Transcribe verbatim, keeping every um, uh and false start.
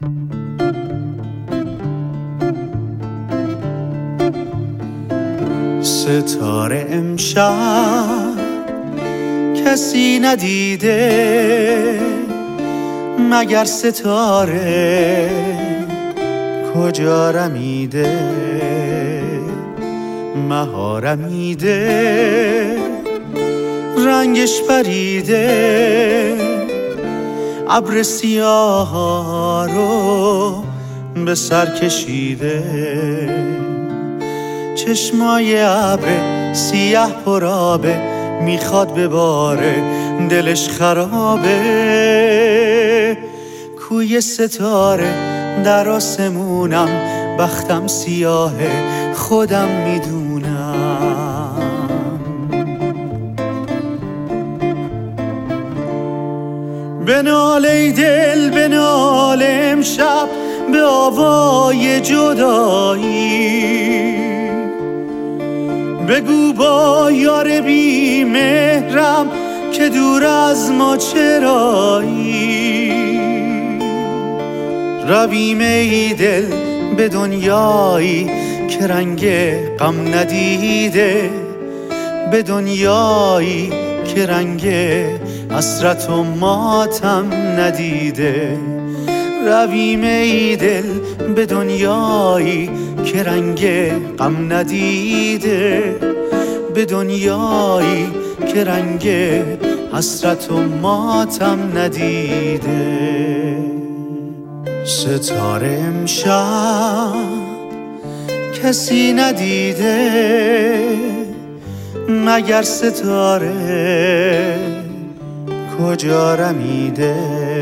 ستاره امشب کسی ندیده مگر ستاره کجا رمیده، مهارمیده رنگش پریده، ابر سیاه رو به سر کشیده، چشمای ابر سیاه پرابه میخواد بباره دلش خرابه، کوی ستاره در آسمونم بختم سیاهه خودم میدونم. بنال ای دل بنال امشب به آوای جدایی، بگو با یار بی مهرم که دور از ما چرایی، رویم ای دل به دنیایی که رنگ غم ندیده، به دنیایی که رنگ حسرت و ماتم ندیده، رویم ای دل به دنیایی که رنگ غم ندیده، به دنیایی که رنگ حسرت و ماتم ندیده. ستاره امشب کسی ندیده مگر ستاره کجا رمیده.